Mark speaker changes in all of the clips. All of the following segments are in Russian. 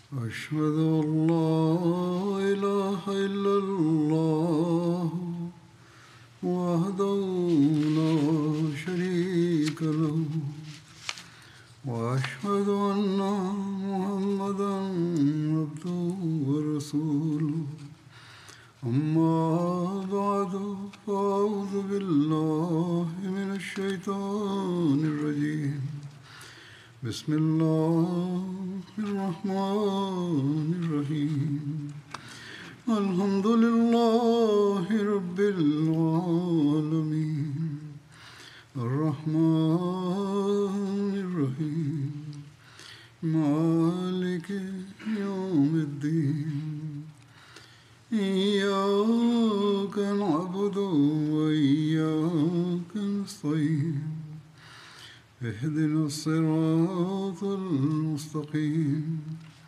Speaker 1: أشهد أن لا إله إلا الله وحده لا شريك له وأشهد أن محمدا عبده ورسوله أما بعد فأعوذ بالله من الشيطان الرجيم بسم الله الرحمن الرحيم الحمد لله رب العالمين الرحمن الرحيم مالك يوم الدين إياك نعبد وإياك نستعين اهدنا الصراط المستقيم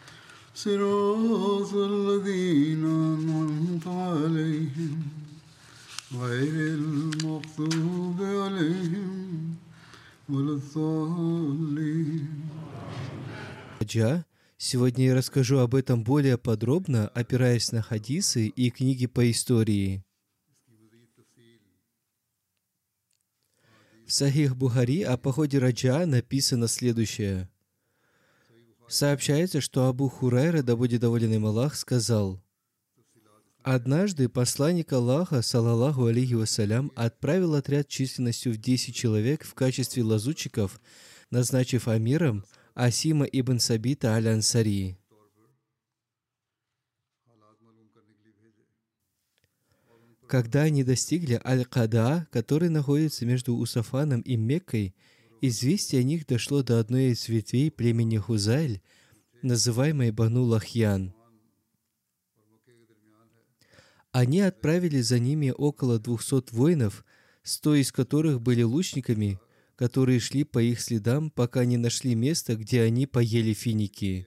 Speaker 1: صراط الذين أنعمت عليهم غير المغضوب عليهم ولا الضالين.
Speaker 2: Сегодня я расскажу об этом более подробно, опираясь на хадисы и книги по истории. В Сахих Бухари о походе Раджа написано следующее. Сообщается, что Абу Хурайра, да будет доволен им Аллах, сказал: «Однажды посланник Аллаха, саллаллаху алейхи вассалям, отправил отряд численностью в 10 человек в качестве лазутчиков, назначив амиром Асима ибн Сабита аль-Ансари. Когда они достигли Аль-Када, который находится между Усафаном и Меккой, известие о них дошло до одной из ветвей племени Хузайль, называемой Бану Лахьян. Они отправили за ними около 200 воинов, 100 из которых были лучниками, которые шли по их следам, пока не нашли место, где они поели финики.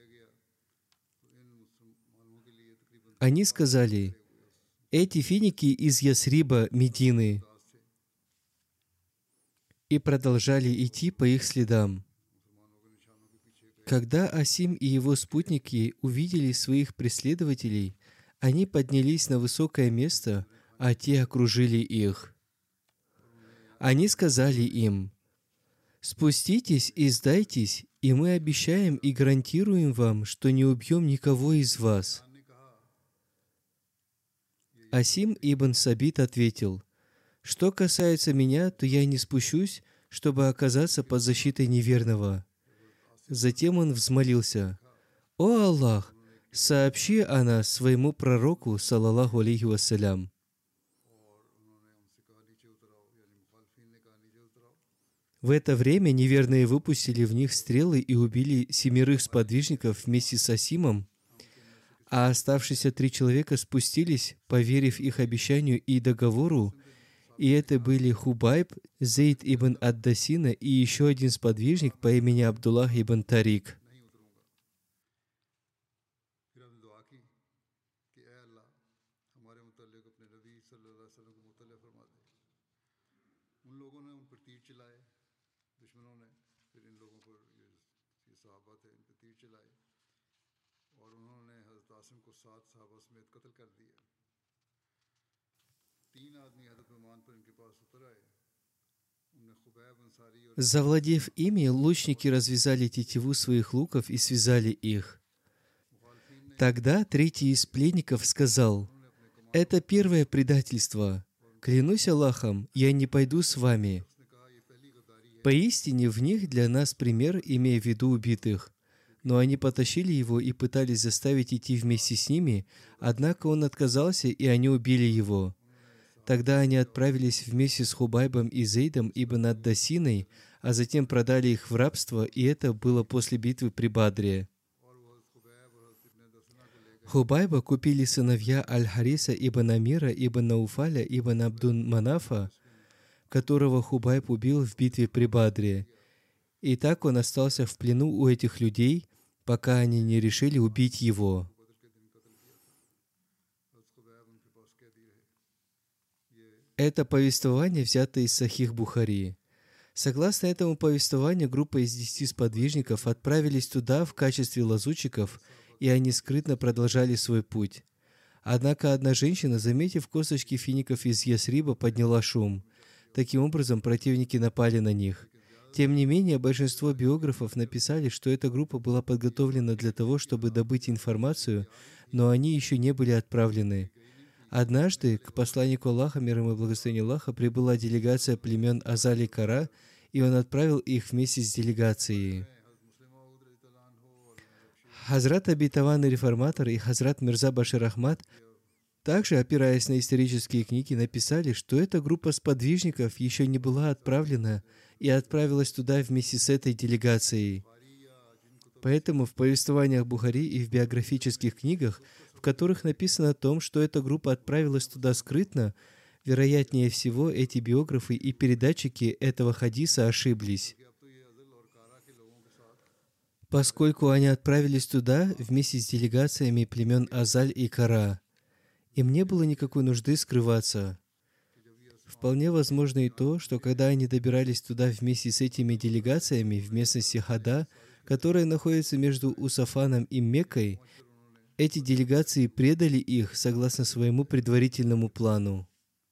Speaker 2: Они сказали: «Эти финики из Ясриба, Медины», и продолжали идти по их следам. Когда Асим и его спутники увидели своих преследователей, они поднялись на высокое место, а те окружили их. Они сказали им: «Спуститесь и сдайтесь, и мы обещаем и гарантируем вам, что не убьем никого из вас». Асим ибн Сабит ответил: «Что касается меня, то я не спущусь, чтобы оказаться под защитой неверного». Затем он взмолился: «О Аллах, сообщи о нас своему пророку, саллаллаху алейхи вассалям». В это время неверные выпустили в них стрелы и убили 7 сподвижников вместе с Асимом, а оставшиеся 3 человека спустились, поверив их обещанию и договору, и это были Хубайб, Зейд ибн ад-Дасина и еще один сподвижник по имени Абдуллах ибн Тарик. Завладев ими, лучники развязали тетиву своих луков и связали их. Тогда третий из пленников сказал: «Это первое предательство. Клянусь Аллахом, я не пойду с вами. Поистине в них для нас пример, имея в виду убитых». Но они потащили его и пытались заставить идти вместе с ними, однако он отказался, и они убили его. Тогда они отправились вместе с Хубайбом и Зейдом ибн ад-Дасиной, а затем продали их в рабство, и это было после битвы при Бадре. Хубайба купили сыновья Аль-Хариса ибн Амира ибн Науфаля ибн Абдун-Манафа, которого Хубайб убил в битве при Бадре. И так он остался в плену у этих людей, пока они не решили убить его. Это повествование взято из Сахих Бухари. Согласно этому повествованию, группа из 10 сподвижников отправились туда в качестве лазутчиков и они скрытно продолжали свой путь. Однако одна женщина, заметив косточки фиников из Ясриба, подняла шум. Таким образом, противники напали на них. Тем не менее, большинство биографов написали, что эта группа была подготовлена для того, чтобы добыть информацию, но они еще не были отправлены. Однажды к посланнику Аллаха, мир ему и благословение Аллаха, прибыла делегация племен Азаль и Кара, и он отправил их вместе с делегацией. Хазрат Абитаван и Реформатор и Хазрат Мирза Башир Ахмад, также опираясь на исторические книги, написали, что эта группа сподвижников еще не была отправлена и отправилась туда вместе с этой делегацией. Поэтому в повествованиях Бухари и в биографических книгах, в которых написано о том, что эта группа отправилась туда скрытно, вероятнее всего, эти биографы и передатчики этого хадиса ошиблись, поскольку они отправились туда вместе с делегациями племен Азаль и Кара. Им не было никакой нужды скрываться. Вполне возможно и то, что когда они добирались туда вместе с этими делегациями в местности Хада, которая находится между Усафаном и Меккой, эти делегации предали их согласно своему предварительному плану.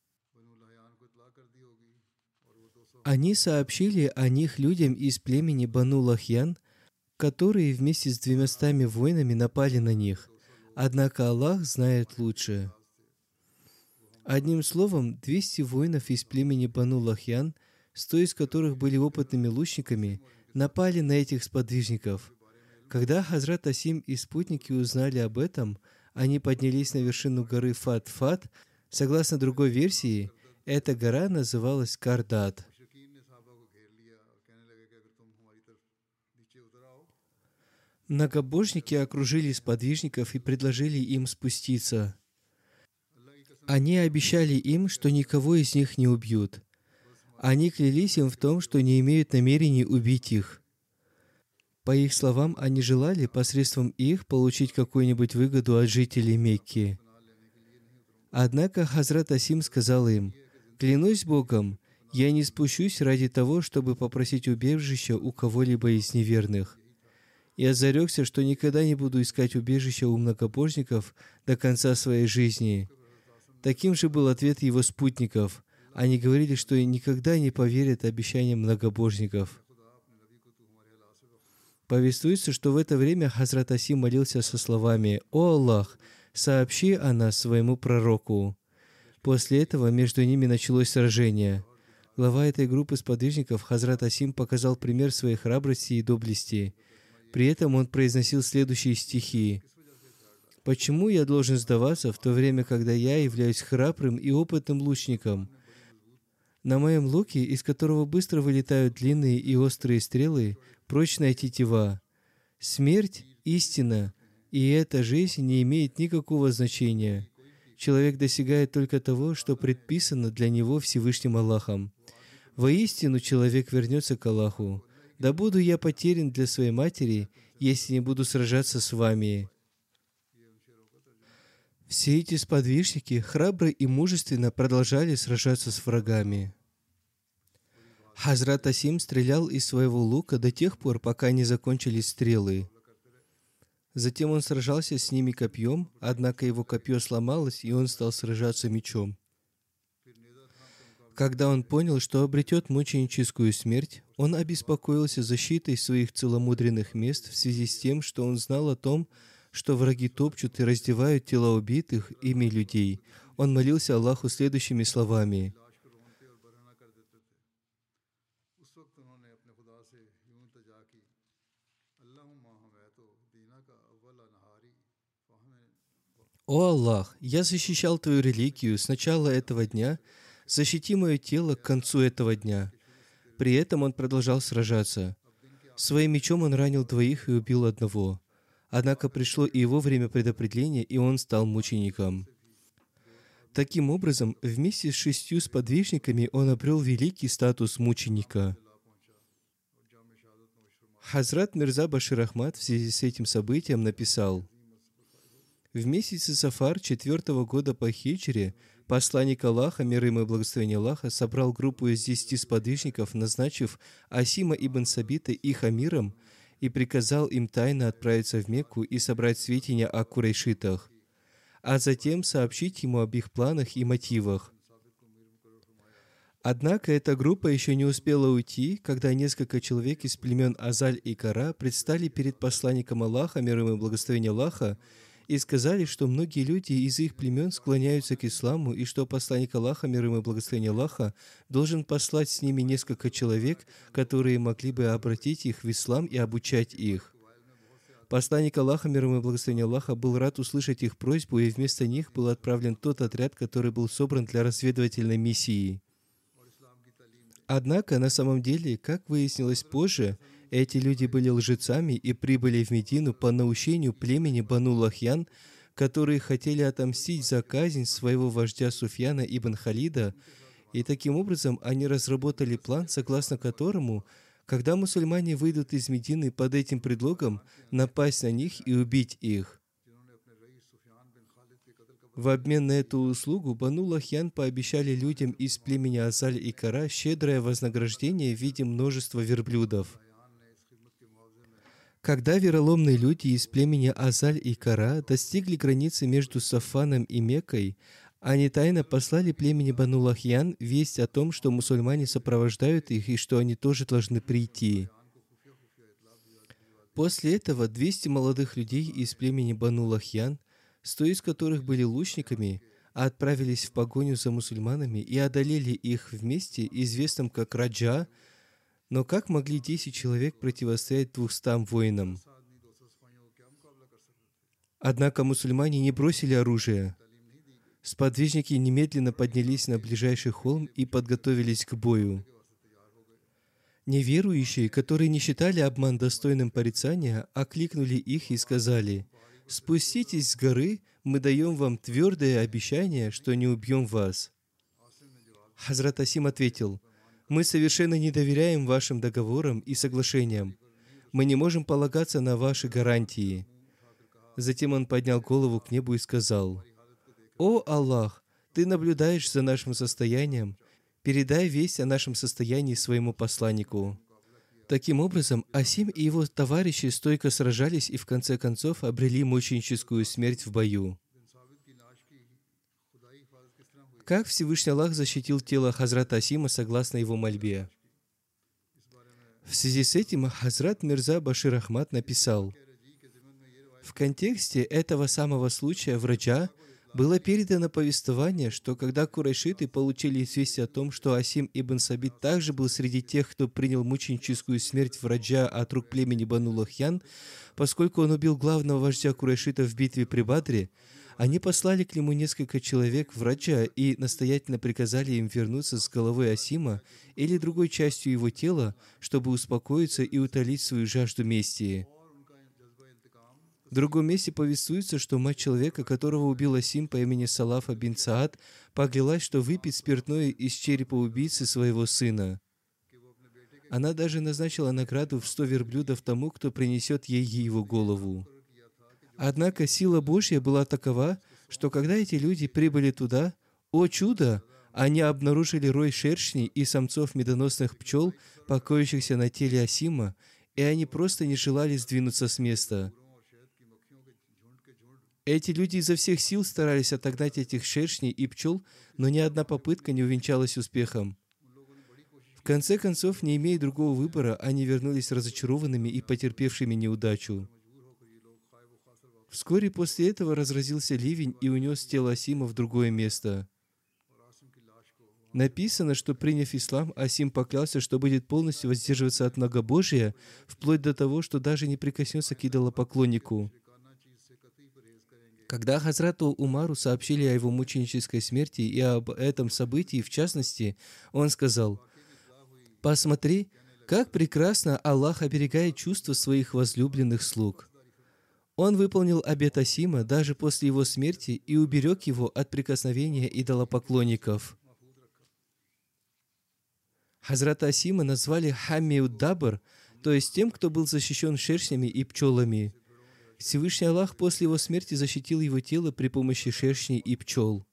Speaker 2: Они сообщили о них людям из племени Бану Лахьян, которые вместе с 200 воинами напали на них. Однако Аллах знает лучше. Одним словом, 200 воинов из племени Бану Лахьян, 100 из которых были опытными лучниками, напали на этих сподвижников. Когда Хазрат Асим и спутники узнали об этом, они поднялись на вершину горы Фат-Фат. Согласно другой версии, эта гора называлась Кардат. Многобожники окружили сподвижников и предложили им спуститься. Они обещали им, что никого из них не убьют. Они клялись им в том, что не имеют намерений убить их. По их словам, они желали посредством их получить какую-нибудь выгоду от жителей Мекки. Однако Хазрат Асим сказал им: «Клянусь Богом, я не спущусь ради того, чтобы попросить убежища у кого-либо из неверных. Я зарекся, что никогда не буду искать убежища у многобожников до конца своей жизни». Таким же был ответ его спутников. Они говорили, что никогда не поверят обещаниям многобожников. Повествуется, что в это время Хазрат Асим молился со словами: «О Аллах, сообщи о нас своему пророку». После этого между ними началось сражение. Глава этой группы сподвижников Хазрат Асим показал пример своей храбрости и доблести. При этом он произносил следующие стихи: «Почему я должен сдаваться в то время, когда я являюсь храбрым и опытным лучником? На моем луке, из которого быстро вылетают длинные и острые стрелы, прочная тетива. Смерть — истина, и эта жизнь не имеет никакого значения. Человек достигает только того, что предписано для него Всевышним Аллахом. Воистину человек вернется к Аллаху. Да буду я потерян для своей матери, если не буду сражаться с вами». Все эти сподвижники храбро и мужественно продолжали сражаться с врагами. Хазрат Асим стрелял из своего лука до тех пор, пока не закончились стрелы. Затем он сражался с ними копьем, однако его копье сломалось, и он стал сражаться мечом. Когда он понял, что обретет мученическую смерть, он обеспокоился защитой своих целомудренных мест в связи с тем, что он знал о том, что враги топчут и раздевают тела убитых ими людей. Он молился Аллаху следующими словами: «О Аллах, я защищал Твою религию с начала этого дня, защити мое тело к концу этого дня». При этом он продолжал сражаться. Своим мечом он ранил 2 и убил 1. Однако пришло и его время предопределения, и он стал мучеником. Таким образом, вместе с 6 сподвижниками он обрел великий статус мученика. Хазрат Мирза Башир Ахмад в связи с этим событием написал: «В месяце Сафар 4-го года по хиджре посланник Аллаха, мир ему и благословение Аллаха, собрал группу из 10 сподвижников, назначив Асима ибн Сабита их амиром, и приказал им тайно отправиться в Мекку и собрать сведения о курайшитах, а затем сообщить ему об их планах и мотивах. Однако эта группа еще не успела уйти, когда несколько человек из племен Азаль и Кара предстали перед посланником Аллаха, мир ему и благословение Аллаха, и сказали, что многие люди из их племен склоняются к исламу, и что посланник Аллаха, мир ему и благословение Аллаха, должен послать с ними несколько человек, которые могли бы обратить их в ислам и обучать их. Посланник Аллаха, мир ему и благословение Аллаха, был рад услышать их просьбу, и вместо них был отправлен тот отряд, который был собран для разведывательной миссии. Однако, на самом деле, как выяснилось позже, эти люди были лжецами и прибыли в Медину по наущению племени Бану Лахьян, которые хотели отомстить за казнь своего вождя Суфьяна ибн Халида, и таким образом они разработали план, согласно которому, когда мусульмане выйдут из Медины под этим предлогом, напасть на них и убить их. В обмен на эту услугу Бану Лахьян пообещали людям из племени Азаль и Кара щедрое вознаграждение в виде множества верблюдов. Когда вероломные люди из племени Азаль и Кара достигли границы между Сафаном и Меккой, они тайно послали племени Бану Лахьян весть о том, что мусульмане сопровождают их и что они тоже должны прийти. После этого 200 молодых людей из племени Бану Лахьян, 100 из которых были лучниками, отправились в погоню за мусульманами и одолели их в месте, известном как Раджа, но как могли 10 человек противостоять 200 воинам? Однако мусульмане не бросили оружие. Сподвижники немедленно поднялись на ближайший холм и подготовились к бою. Неверующие, которые не считали обман достойным порицания, окликнули их и сказали: «Спуститесь с горы, мы даем вам твердое обещание, что не убьем вас». Хазрат Асим ответил: «Мы совершенно не доверяем вашим договорам и соглашениям. Мы не можем полагаться на ваши гарантии». Затем он поднял голову к небу и сказал: «О Аллах, Ты наблюдаешь за нашим состоянием. Передай весть о нашем состоянии своему посланнику». Таким образом, Асим и его товарищи стойко сражались и в конце концов обрели мученическую смерть в бою. Как Всевышний Аллах защитил тело Хазрата Асима согласно его мольбе? В связи с этим Хазрат Мирза Башир Ахмад написал: в контексте этого самого случая в Раджа было передано повествование, что когда курайшиты получили известие о том, что Асим ибн Сабит также был среди тех, кто принял мученическую смерть в Раджа от рук племени Бану Лахьян, поскольку он убил главного вождя курайшитов в битве при Бадре, они послали к нему несколько человек в Раджа и настоятельно приказали им вернуться с головой Асима или другой частью его тела, чтобы успокоиться и утолить свою жажду мести. В другом месте повествуется, что мать человека, которого убил Асим по имени Салафа бин Саад, поклялась, что выпьет спиртное из черепа убийцы своего сына. Она даже назначила награду в 100 верблюдов тому, кто принесет ей его голову. Однако сила Божья была такова, что когда эти люди прибыли туда, о чудо, они обнаружили рой шершней и самцов медоносных пчел, покоящихся на теле Асима, и они просто не желали сдвинуться с места. Эти люди изо всех сил старались отогнать этих шершней и пчел, но ни одна попытка не увенчалась успехом. В конце концов, не имея другого выбора, они вернулись разочарованными и потерпевшими неудачу. Вскоре после этого разразился ливень и унес тело Асима в другое место. Написано, что, приняв ислам, Асим поклялся, что будет полностью воздерживаться от многобожия, вплоть до того, что даже не прикоснется к идолопоклоннику. Когда Хазрату Умару сообщили о его мученической смерти и об этом событии в частности, он сказал: «Посмотри, как прекрасно Аллах оберегает чувства своих возлюбленных слуг». Он выполнил обет Асима даже после его смерти и уберег его от прикосновения идолопоклонников. Хазрата Асима назвали Хаммиуд-Дабр, то есть тем, кто был защищен шершнями и пчелами. Всевышний Аллах после его смерти защитил его тело при помощи шершней и пчел.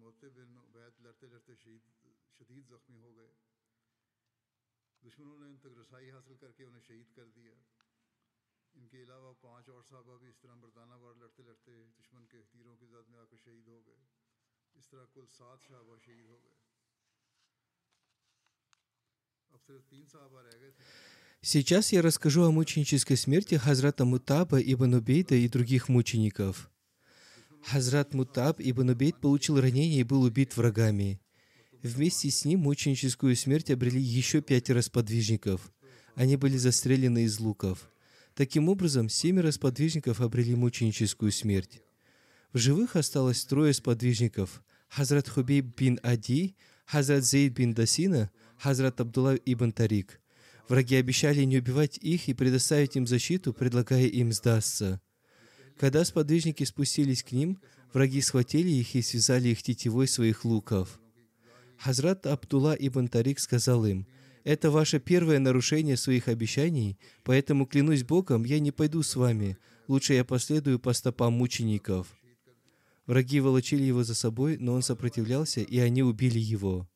Speaker 2: Сейчас я расскажу о мученической смерти Хазрата Мутаба ибн Убейда и других мучеников. Хазрат Мутаб ибн Убейд получил ранение и был убит врагами. Вместе с ним мученическую смерть обрели еще 5 сподвижников. Они были застрелены из луков. Таким образом, 7 сподвижников обрели мученическую смерть. В живых осталось 3 сподвижников: Хазрат Хубейб бин Ади, Хазрат Зейд бин Дасина, Хазрат Абдулла ибн Тарик. Враги обещали не убивать их и предоставить им защиту, предлагая им сдастся. Когда сподвижники спустились к ним, враги схватили их и связали их тетивой своих луков. Хазрат Абдулла ибн Тарик сказал им: «Это ваше первое нарушение своих обещаний, поэтому, клянусь Богом, я не пойду с вами. Лучше я последую по стопам мучеников». Враги волочили его за собой, но он сопротивлялся, и они убили его.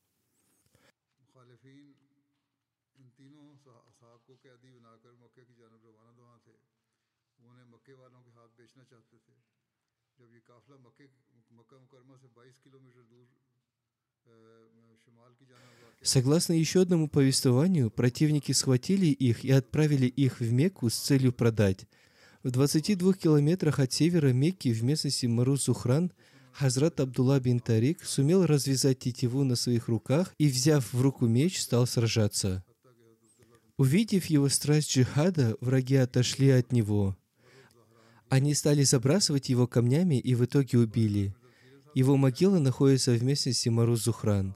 Speaker 2: Согласно еще одному повествованию, противники схватили их и отправили их в Мекку с целью продать. В 22 километрах от севера Мекки, в местности Маруз-Зухран, Хазрат Абдулла бин Тарик сумел развязать тетиву на своих руках и, взяв в руку меч, стал сражаться. Увидев его страсть джихада, враги отошли от него. Они стали забрасывать его камнями и в итоге убили. Его могила находится в местности Маруз-Зухран.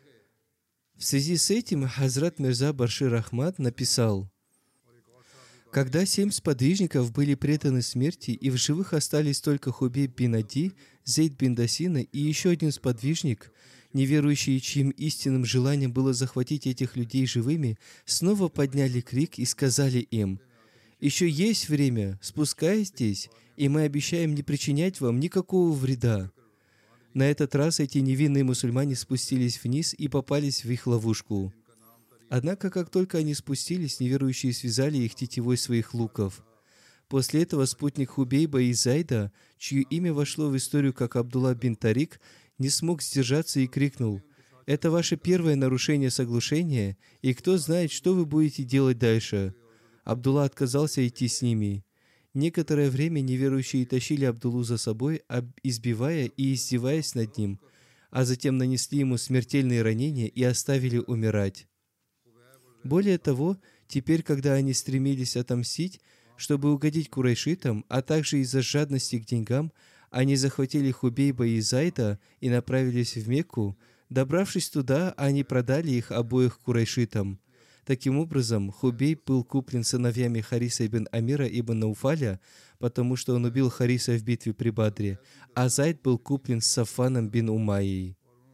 Speaker 2: В связи с этим Хазрат Мирза Баршир Ахмад написал: «Когда 7 сподвижников были преданы смерти, и в живых остались только Хубейб бин Ади, Зейд бин Дасина и еще один сподвижник, неверующие, чьим истинным желанием было захватить этих людей живыми, снова подняли крик и сказали им: «Еще есть время, спускайтесь, и мы обещаем не причинять вам никакого вреда». На этот раз эти невинные мусульмане спустились вниз и попались в их ловушку. Однако, как только они спустились, неверующие связали их тетивой своих луков. После этого спутник Хубейба и Зайда, чье имя вошло в историю как Абдулла бин Тарик, не смог сдержаться и крикнул: «Это ваше первое нарушение соглашения, и кто знает, что вы будете делать дальше». Абдулла отказался идти с ними. Некоторое время неверующие тащили Абдуллу за собой, избивая и издеваясь над ним, а затем нанесли ему смертельные ранения и оставили умирать. Более того, теперь, когда они стремились отомстить, чтобы угодить курайшитам, а также из-за жадности к деньгам, они захватили Хубейба и Зайда и направились в Мекку. Добравшись туда, они продали их обоих курайшитам. Таким образом, Хубейб был куплен сыновьями Хариса ибн Амира ибн Науфаля, потому что он убил Хариса в битве при Бадре, а Зайд был куплен Сафаном бин Умайей.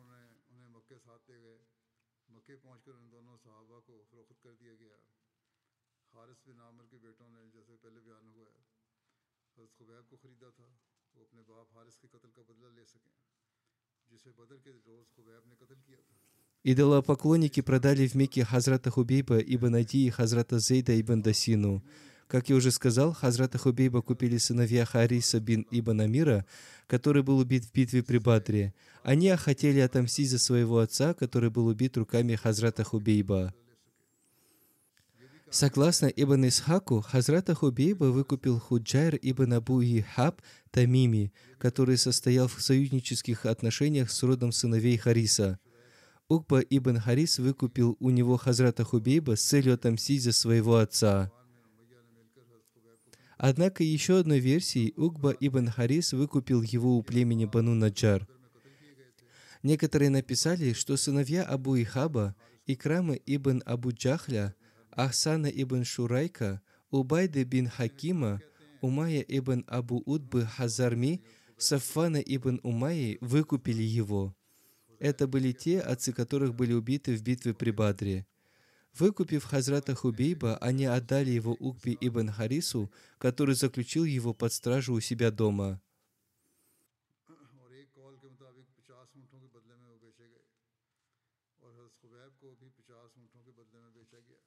Speaker 2: Идолопоклонники продали в Мекке Хазрата Хубейба ибн Ади и Хазрата Зейда ибн Дасину. Как я уже сказал, Хазрата Хубейба купили сыновья Хариса бин ибн Амира, который был убит в битве при Бадре. Они хотели отомстить за своего отца, который был убит руками Хазрата Хубейба. Согласно Ибн Исхаку, Хазрата Хубейба выкупил Худжайр ибн Абу Ихаб Тамими, который состоял в союзнических отношениях с родом сыновей Хариса. Укба ибн Харис выкупил у него Хазрата Хубейба с целью отомстить за своего отца. Однако еще одной версией Укба ибн Харис выкупил его у племени Бану Наджар. Некоторые написали, что сыновья Абу Ихаба, Икрама ибн Абу Джахля, Ахсана ибн Шурайка, Убайды бин Хакима, Умайя ибн Абу Удбы Хазарми, Саффана ибн Умайи выкупили его. Это были те, отцы которых были убиты в битве при Бадре. Выкупив Хазрата Хубейба, они отдали его Укбе ибн Харису, который заключил его под стражу у себя дома.
Speaker 1: ऊँटों के बदले में वो बेचे गए और हज़रत खुबैब को भी 50 ऊँटों के बदले में बेचा गया।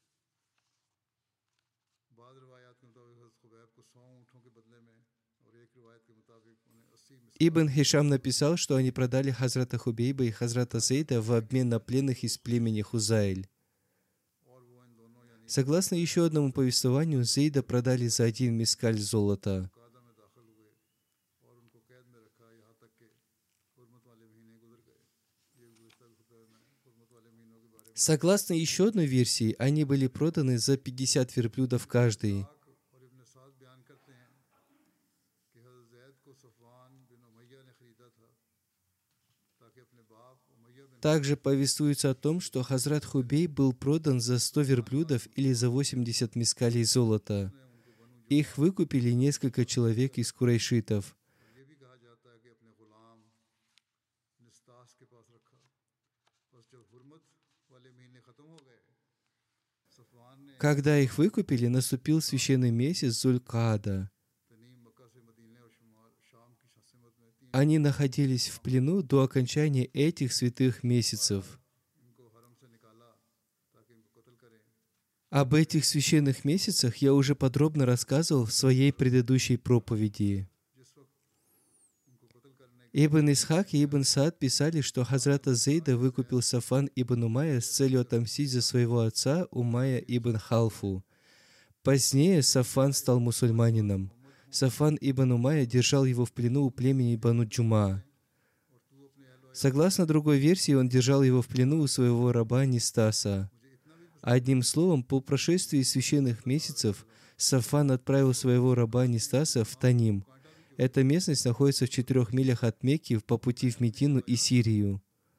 Speaker 1: बाद रिवायात के मुताबिक हज़रत खुबैब को 100 ऊँटों के बदले में और एक रिवायत के मुताबिक उन्हें 80
Speaker 2: Ибн Хишам написал, что они продали Хазрата Хубейба и Хазрата Зейда в обмен на пленных из племени Хузайль.
Speaker 1: और वो इन दोनों यानी
Speaker 2: Согласно еще одному повествованию, Зейда продали за 1 мискаль золота.
Speaker 1: कादा में दाखिल हुए और उनको कैद में रखा यहाँ तक कि हुर्मत वाले महीने गुजर गए। ये गुज़श्ता खुतबे में हुर्मत वाले महीनों के बारे में
Speaker 2: Согласно еще одной версии, они были проданы за 50 верблюдов каждый.
Speaker 1: और इब्न साद बयान करते हैं कि हज़रत ज़ैद को सफ़वान बिन उमय्या ने ख़रीदा था ताकि अपने बाप उमय्या बिन
Speaker 2: Также повествуется о том, что Хазрат Хубей был продан за 100 верблюдов или за 80 мискалей золота. Их выкупили несколько человек из курайшитов.
Speaker 1: ये भी कहा जाता है कि अपने ग़ुलाम निस्तास के पास रखा। बस जब हुर्मत वाले महीने ख़त्म हो गए सफ़वान ने
Speaker 2: Когда их выкупили, наступил священный месяц Зуль-Каада.
Speaker 1: तनीम मक्का से मदीने और शुमाल शाम की शासिमत में
Speaker 2: Они находились в плену до окончания этих святых месяцев.
Speaker 1: इनको हरम से निकाला ताकि इनको कत्ल करें।
Speaker 2: Об этих священных месяцах я уже подробно рассказывал в своей предыдущей проповеди.
Speaker 1: जिस वक्त उनको कत्ल करने
Speaker 2: Ибн Исхак и Ибн Саад писали, что Хазрата Зейда выкупил Сафан ибн Умайя с целью отомстить за своего отца Умайя ибн Халфу. Позднее Сафан стал мусульманином. Сафан ибн Умайя держал его в плену у племени Бану Джума. Согласно другой версии, он держал его в плену у своего раба Нистаса. Одним словом, по прошествии священных месяцев Сафан отправил своего раба Нистаса в Таним. Эта местность находится в 4 милях от Мекки по пути в Медину и Сирию.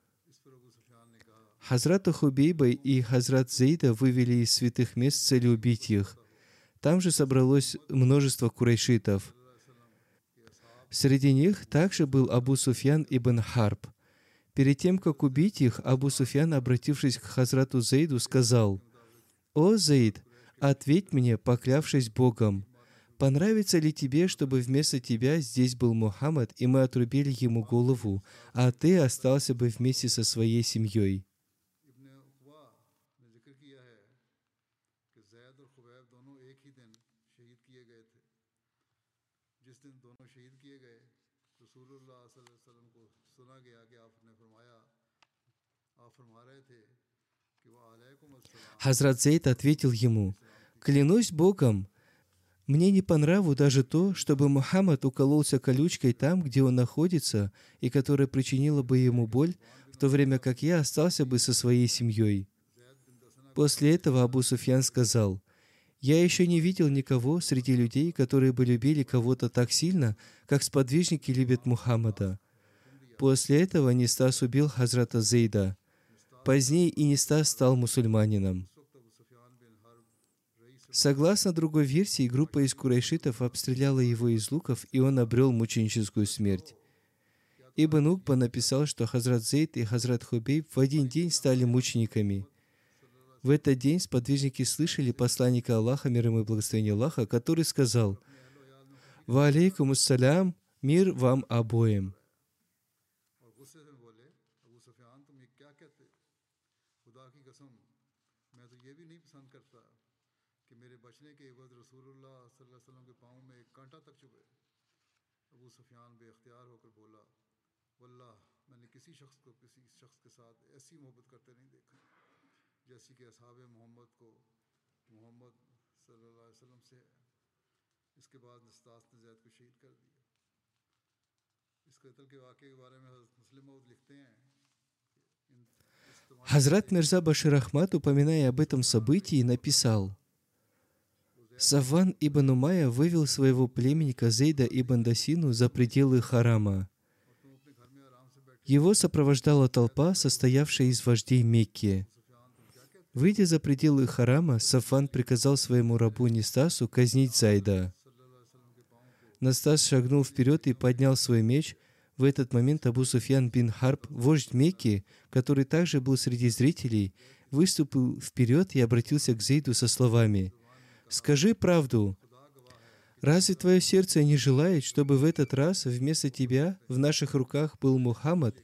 Speaker 2: Хазрата Хубейба и Хазрат Зейда вывели из святых мест с целью убить их. Там же собралось множество курайшитов. Среди них также был Абу Суфьян ибн Харб. Перед тем, как убить их, Абу Суфьян, обратившись к Хазрату Зейду, сказал: «О, Зейд, ответь мне, поклявшись Богом, понравится ли тебе, чтобы вместо тебя здесь был Мухаммад, и мы отрубили ему голову, а ты остался бы вместе со своей семьей?»
Speaker 1: इब्न उक़बा ने जिक्र किया है कि ज़ैद और खुबैब दोनों एक ही दिन शहीद किए गए थे। जिस दिन दोनों शहीद किए गए रसूलुल्लाह सल्लल्लाहु अलैहि वसल्लम को सुना गया कि आपने फरमाया आप फरमा रहे थे कि वह अलैकुम अस्सलाम
Speaker 2: Хазрат Зейд ответил ему: «Клянусь Богом, мне не по нраву даже то, чтобы Мухаммад укололся колючкой там, где он находится, и которая причинила бы ему боль, в то время как я остался бы со своей семьей». После этого Абу Суфьян сказал: «Я еще не видел никого среди людей, которые бы любили кого-то так сильно, как сподвижники любят Мухаммада». После этого Нистас убил Хазрата Зейда. Позднее и Нистас стал мусульманином. Согласно другой версии, группа из курайшитов обстреляла его из луков, и он обрел мученическую смерть. Ибн Укба написал, что Хазрат Зейд и Хазрат Хубейб в один день стали мучениками. В этот день сподвижники слышали посланника Аллаха, мир ему и благословение Аллаха, который сказал: «Ва алейкум ассалям, мир вам обоим».
Speaker 1: और गुस्से से बोले अबू सुफियान तुम ये क्या कहते खुदा की कसम मैं तो ये भी नहीं पसंद करता कि मेरे बचने के एवज रसूलुल्लाह सल्लल्लाहु अलैहि वसल्लम के पाँव में एक कांटा तक चुभे। अबू सुफियान बेख्तियार होकर बोला वल्लाह मैंने किसी शख्स को किसी शख्स के साथ ऐसी मोहब्बत करते नहीं देखा जैसी कि असहाब मोहम्मद को मोहम्मद सल्लल्लाहु अलैहि वसल्लम से है। इसके बाद नस्तास ने ज़ैद को शहीद कर दिया। इस कत्ल के वाक़े के बारे में हज़रत मुस्लिम मऊद लिखते हैं
Speaker 2: Хазрат Мирза Башир Ахмад, упоминая об этом событии, написал: «Сафван ибн Умайя вывел своего племенника Зейда ибн Дасину за пределы харама. Его сопровождала толпа, состоявшая из вождей Мекки. Выйдя за пределы харама, Сафван приказал своему рабу Нистасу казнить Зайда. Нистас шагнул вперед и поднял свой меч. В этот момент Абу Суфьян бин Харб, вождь Мекки, который также был среди зрителей, выступил вперед и обратился к Зейду со словами: «Скажи правду. Разве твое сердце не желает, чтобы в этот раз вместо тебя в наших руках был Мухаммад,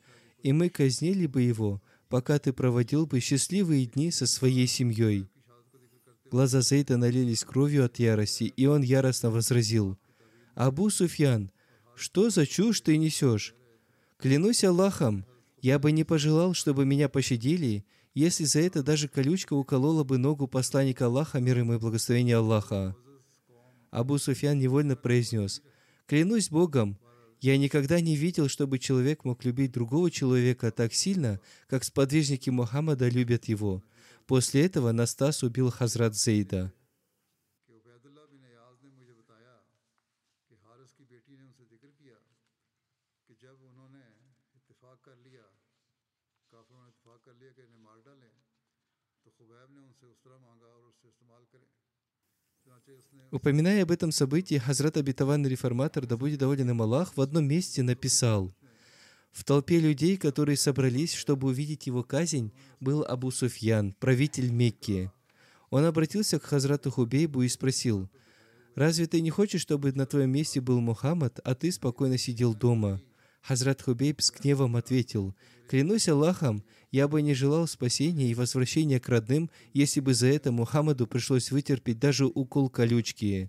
Speaker 2: и мы казнили бы его, пока ты проводил бы счастливые дни со своей семьей». Глаза Зейда налились кровью от ярости, и он яростно возразил: «Абу Суфьян, что за чушь ты несешь? Клянусь Аллахом, я бы не пожелал, чтобы меня пощадили, если за это даже колючка уколола бы ногу посланника Аллаха, мир ему и благословение Аллаха». Абу Суфьян невольно произнес: «Клянусь Богом, я никогда не видел, чтобы человек мог любить другого человека так сильно, как сподвижники Мухаммада любят его». После этого Настас убил Хазрат Зейда.
Speaker 1: कि उबैदुल्लाह बिन अयाज ने मुझे बताया कि हारिस की बेटी ने उनसे जिक्र किया कि जब उन्होंने इत्तेफाक कर लिया, काफिरों ने इत्तेफाक कर लिया कि इन्हें मार डालें, तो खुबैब ने उनसे उस तरह मांगा और उससे इस्तेमाल करें। चुनांचे उसने
Speaker 2: Упоминая об этом событии, Хазрат обетованный реформатор, да будет доволен им Аллах, в одном месте написал: «В толпе людей, которые собрались, чтобы увидеть его казнь, был Абу Суфьян, правитель Мекки. Он обратился к Хазрату Хубейбу и спросил: «Разве ты не хочешь, чтобы на твоем месте был Мухаммад, а ты спокойно сидел дома?» Хазрат Хубейб с гневом ответил: «Клянусь Аллахом, я бы не желал спасения и возвращения к родным, если бы за это Мухаммаду пришлось вытерпеть даже укол колючки».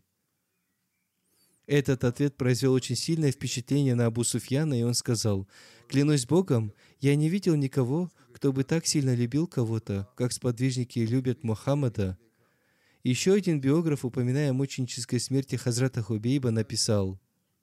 Speaker 2: Этот ответ произвел очень сильное впечатление на Абу Суфьяна, и он сказал: «Клянусь Богом, я не видел никого, кто бы так сильно любил кого-то, как сподвижники любят Мухаммада». Еще один биограф, упоминая о мученической смерти Хазрата Хубейба, написал: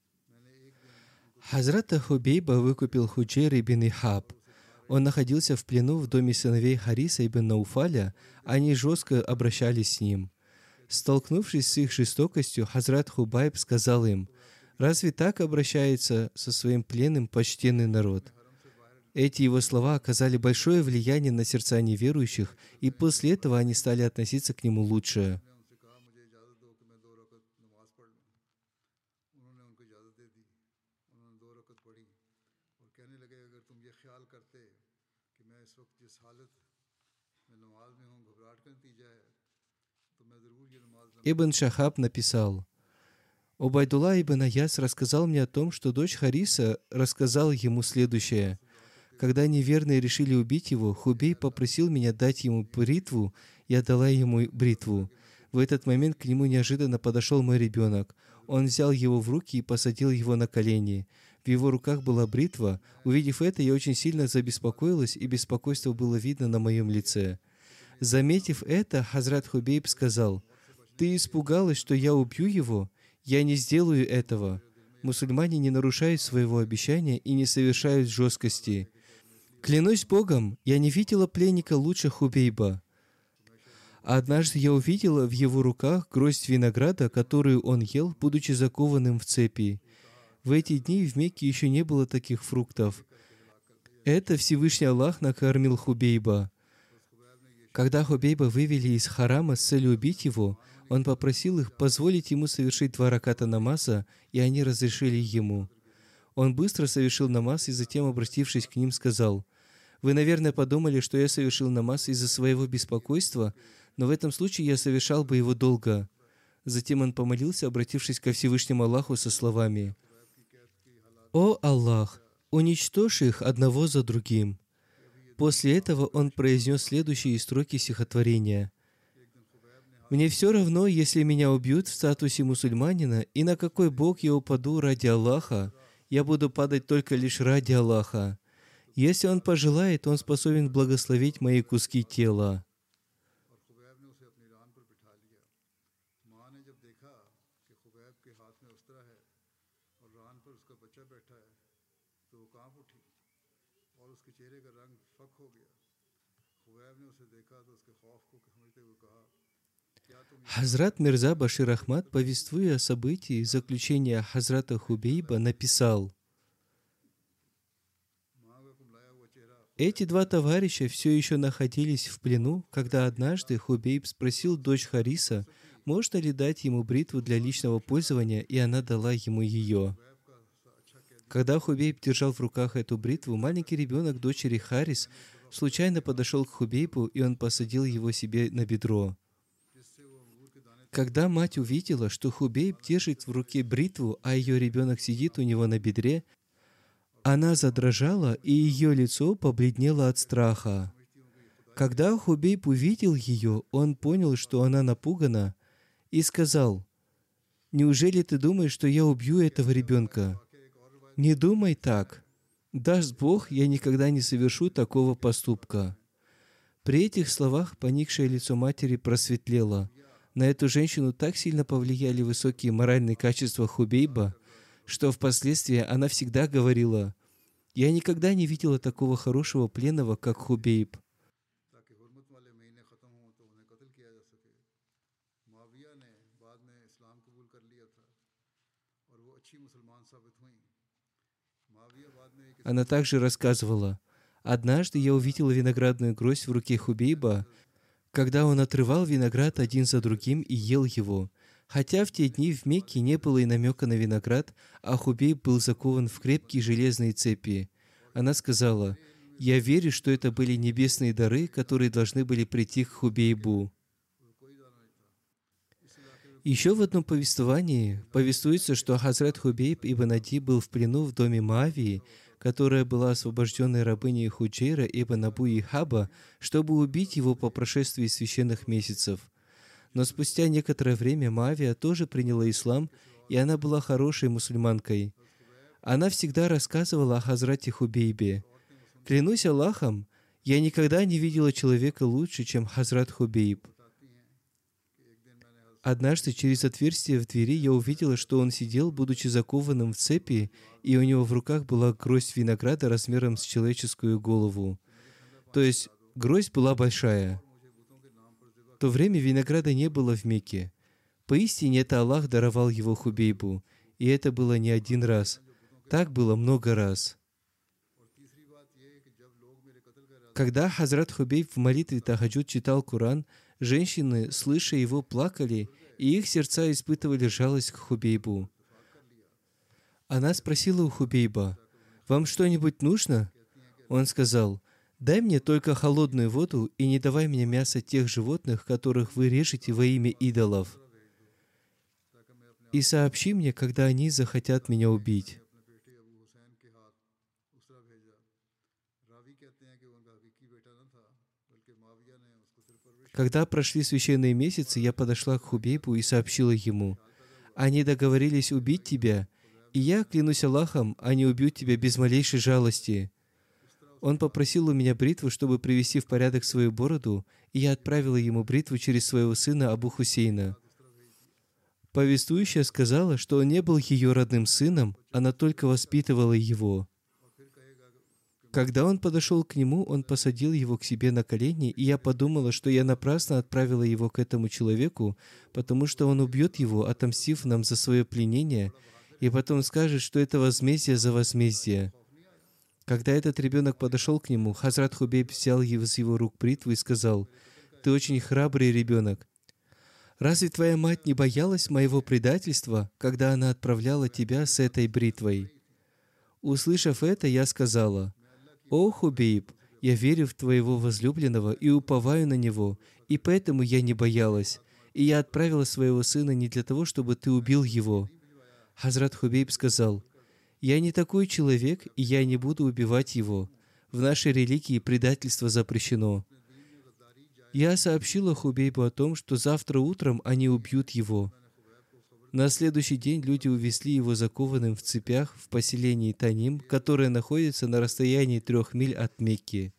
Speaker 2: «Хазрата Хубейба выкупил Худжейр ибн Ихаб. Он находился в плену в доме сыновей Хариса ибн Науфаля, они жестко обращались с ним. Столкнувшись с их жестокостью, Хазрат Хубайб сказал им: «Разве так обращается со своим пленным почтенный народ?» Эти его слова оказали большое влияние на сердца неверующих, и после этого они стали относиться к нему лучше.
Speaker 1: उनसे कहा मुझे इजाज़त दो कि मैं 2 रकत नमाज पढ़ लूँ। उन्होंने उनको इजाज़त दे दी। उन्होंने 2 रकत पढ़ी और कहने लगे, अगर तुम ये ख्याल करते कि मैं इस वक्त जिस हालत में नमाज में हूँ घबराहट का नतीजा है, तो मैं ज़रूर ये नमाज लंबी
Speaker 2: Ибн Шахаб написал: «Убайдулла ибн Аяс рассказал мне о том, что дочь Хариса рассказала ему следующее. Когда неверные решили убить его, Хубей попросил меня дать ему бритву, я дала ему бритву. В этот момент к нему неожиданно подошел мой ребенок. Он взял его в руки и посадил его на колени. В его руках была бритва. Увидев это, я очень сильно забеспокоилась, и беспокойство было видно на моем лице. Заметив это, Хазрат Хубейб сказал: «Ты испугалась, что я убью его? Я не сделаю этого. Мусульмане не нарушают своего обещания и не совершают жесткости. Клянусь Богом, я не видела пленника лучше Хубейба. Однажды я увидела в его руках гроздь винограда, которую он ел, будучи закованным в цепи. В эти дни в Мекке еще не было таких фруктов. Это Всевышний Аллах накормил Хубейба. Когда Хубейба вывели из харама с целью убить его, он попросил их позволить ему совершить 2 раката намаза, и они разрешили ему. Он быстро совершил намаз и затем, обратившись к ним, сказал: «Вы, наверное, подумали, что я совершил намаз из-за своего беспокойства, но в этом случае я совершал бы его долго». Затем он помолился, обратившись ко Всевышнему Аллаху со словами: «О Аллах, уничтожь их одного за другим». После этого он произнес следующие строки стихотворения: «Мне все равно, если меня убьют в статусе мусульманина, и на какой бог я упаду ради Аллаха, я буду падать только лишь ради Аллаха. Если Он пожелает, Он способен благословить мои куски тела».
Speaker 1: और खुबैब ने उसे अपनी रान पर बिठा लिया। माँ ने जब देखा कि खुबैब के हाथ में उस्तरा है और रान पर उसका बच्चा बैठा है, तो वो कांप उठी और उसके चेहरे का रंग फक हो गया। खुबैब ने उसे देखा तो उसके खौफ को समझते हुए कहा, क्या तुम
Speaker 2: Хазрат Мирза Башир Ахмад, повествуя о событии заключения Хазрата Хубейба, написал:
Speaker 1: माँ का कुमलाया हुआ चेहरा
Speaker 2: «Эти 2 товарища все еще находились в плену, когда однажды Хубейб спросил дочь Хариса, можно ли дать ему бритву для личного пользования, и она дала ему ее. Когда Хубейб держал в руках эту бритву, маленький ребенок дочери Харис случайно подошел к Хубейбу, и он посадил его себе на бедро. Когда мать увидела, что Хубейб держит в руке бритву, а ее ребенок сидит у него на бедре, Она задрожала, и ее лицо побледнело от страха. Когда Хубейб увидел ее, он понял, что она напугана, и сказал: «Неужели ты думаешь, что я убью этого ребенка? Не думай так. Даст Бог, я никогда не совершу такого поступка». При этих словах поникшее лицо матери просветлело. На эту женщину так сильно повлияли высокие моральные качества Хубейба, что впоследствии она всегда говорила: «Я никогда не видела такого хорошего пленного, как Хубейб».
Speaker 1: ताकि हुर्मत वाले महीने ख़त्म हों तो उन्हें कत्ल किया जा सके। माविया ने बाद में इस्लाम कबूल कर लिया था और वो अच्छी मुसलमान साबित हुई। माविया बाद में एक
Speaker 2: Она также рассказывала: «Однажды я увидела виноградную гроздь в руке Хубейба, когда он отрывал виноград один за другим и ел его. Хотя в те дни в Мекке не было и намека на виноград, а Хубейб был закован в крепкие железные цепи». Она сказала: «Я верю, что это были небесные дары, которые должны были прийти к Хубейбу». Еще в одном повествовании повествуется, что Хазрат Хубейб ибн Ади был в плену в доме Маавии, которая была освобожденной рабыней Худжейра ибн Абу Ихаба, чтобы убить его по прошествии священных месяцев. Но спустя некоторое время Маавия тоже приняла ислам, и она была хорошей мусульманкой. Она всегда рассказывала о Хазрате Хубейбе: «Клянусь Аллахом, я никогда не видела человека лучше, чем Хазрат Хубейб. Однажды через отверстие в двери я увидела, что он сидел, будучи закованным в цепи, и у него в руках была гроздь винограда размером с человеческую голову. То есть гроздь была большая. В то время винограда не было в Мекке. Поистине это Аллах даровал его Хубейбу, и это было не один раз. Так было много раз». Когда Хазрат Хубейб в молитве Тахаджуд читал Коран, женщины, слыша его, плакали, и их сердца испытывали жалость к Хубейбу. Она спросила у Хубейба: «Вам что-нибудь нужно?» Он сказал: «Дай мне только холодную воду и не давай мне мясо тех животных, которых вы режете во имя идолов. И сообщи мне, когда они захотят меня убить». Когда прошли священные месяцы, я подошла к Хубейбу и сообщила ему: «Они договорились убить тебя, и я, клянусь Аллахом, они убьют тебя без малейшей жалости». Он попросил у меня бритву, чтобы привести в порядок свою бороду, и я отправила ему бритву через своего сына Абу Хусейна. Повествующая сказала, что он не был ее родным сыном, она только воспитывала его. Когда он подошел к нему, он посадил его к себе на колени, и я подумала, что я напрасно отправила его к этому человеку, потому что он убьет его, отомстив нам за свое пленение, и потом скажет, что это возмездие за возмездие. Когда этот ребенок подошел к нему, Хазрат Хубейб взял из его рук бритву и сказал: «Ты очень храбрый ребенок. Разве твоя мать не боялась моего предательства, когда она отправляла тебя с этой бритвой?» Услышав это, я сказала: «О, Хубейб, я верю в твоего возлюбленного и уповаю на него, и поэтому я не боялась. И я отправила своего сына не для того, чтобы ты убил его». Хазрат Хубейб сказал: «Я не такой человек, и я не буду убивать его. В нашей религии предательство запрещено». Я сообщила Хубейбу о том, что завтра утром они убьют его. На следующий день люди увезли его закованным в цепях в поселении Таним, которое находится на расстоянии 3 миль от Мекки.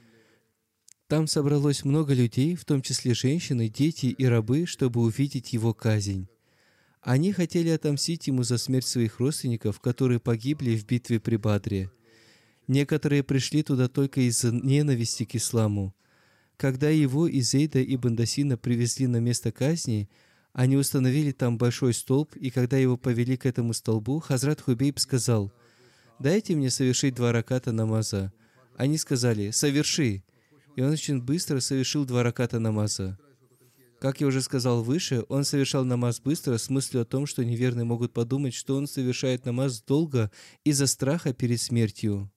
Speaker 2: Там собралось много людей, в том числе женщины, дети и рабы, чтобы увидеть его казнь. Они хотели отомстить ему за смерть своих родственников, которые погибли в битве при Бадре. Некоторые пришли туда только из-за ненависти к исламу. Когда его и Зейда ибн Дасина привезли на место казни, они установили там большой столб, и когда его повели к этому столбу, Хазрат Хубейб сказал: «Дайте мне совершить 2 раката намаза». Они сказали: «Соверши». И он очень быстро совершил 2 раката намаза. Как я уже сказал выше, он совершал намаз быстро с мыслью о том, что неверные могут подумать, что он совершает намаз долго из-за страха перед смертью.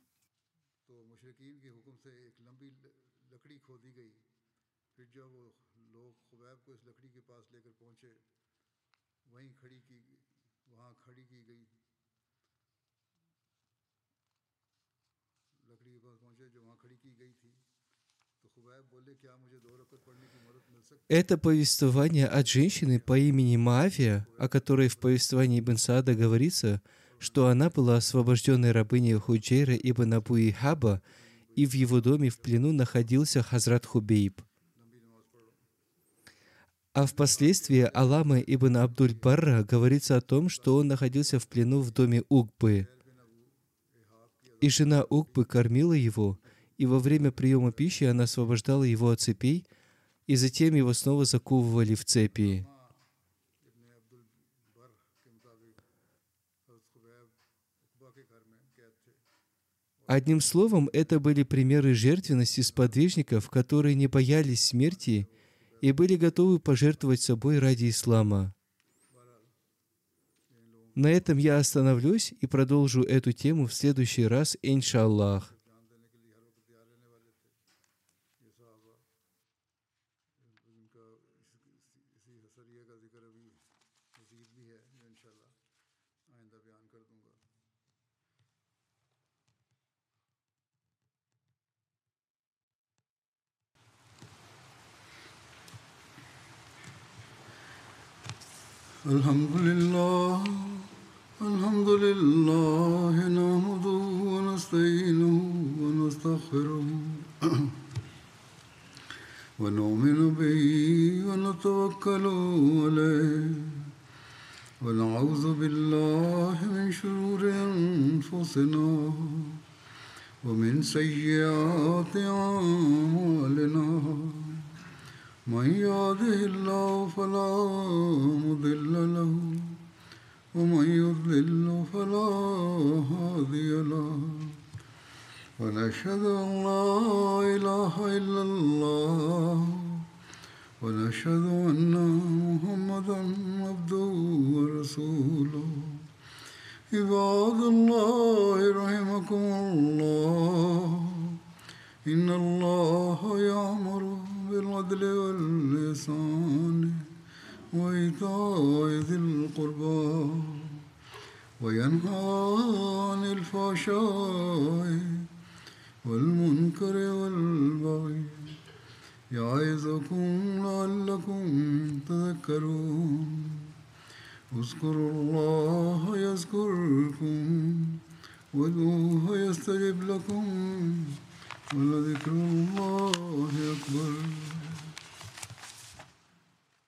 Speaker 1: लकड़ी के पास पहुंचे जो वहाँ खड़ी की गई थी तो खुबैब बोले क्या मुझे 2 रकअत पढ़ने की मदद मिल सकती है
Speaker 2: Это повествование от женщины по имени Маавия, о которой в повествовании Ибн Саада говорится, что она была освобожденной рабыней Худжейра ибн Абу Ихаба, и в его доме в плену находился Хазрат Хубейб.
Speaker 1: लंबी नमाज पढ़ो
Speaker 2: А впоследствии Алама ибн Абдуль-Барра говорится о том, что он находился в плену в доме Угбы. И жена Угбы кормила его, и во время приема пищи она освобождала его от цепей, и затем его снова заковывали в цепи.
Speaker 1: इब्न अब्दुल बर के मुताबिक हज़रत खुबैब उक़बा के घर में कैद थे
Speaker 2: Одним словом, это были примеры жертвенности сподвижников, которые не боялись смерти и были готовы пожертвовать собой ради ислама. На этом я остановлюсь и продолжу эту тему в следующий раз, иншаллах.
Speaker 1: जान देने के लिए हर वक्त तैयार रहने वाले थे ये सहाबा इनका इसी हसरिया का जिक्र अभी मज़ीद भी है जो इंशाल्लाह आइंदा बयान कर दूंगा الحمد لله نحمده ونستعينه ونستغفره ونؤمن به ونتوكل عليه ونعوذ بالله من شرور أنفسنا ومن سيئات أعمالنا من يهده الله فلا مضل له ومن يضلل فلا هادي له ونشهد أن لا إله إلا الله ونشهد أن محمدا عبده ورسوله عباد الله رحمكم الله إن الله يأمر بالعدل والإحسان وإيتاء ذي القربى وينهى عن الفحشاء والمنكر والبغي يعظكم لعلكم تذكرون اذكروا الله يذكركم وادعوه يستجب لكم ولذكر الله أكبر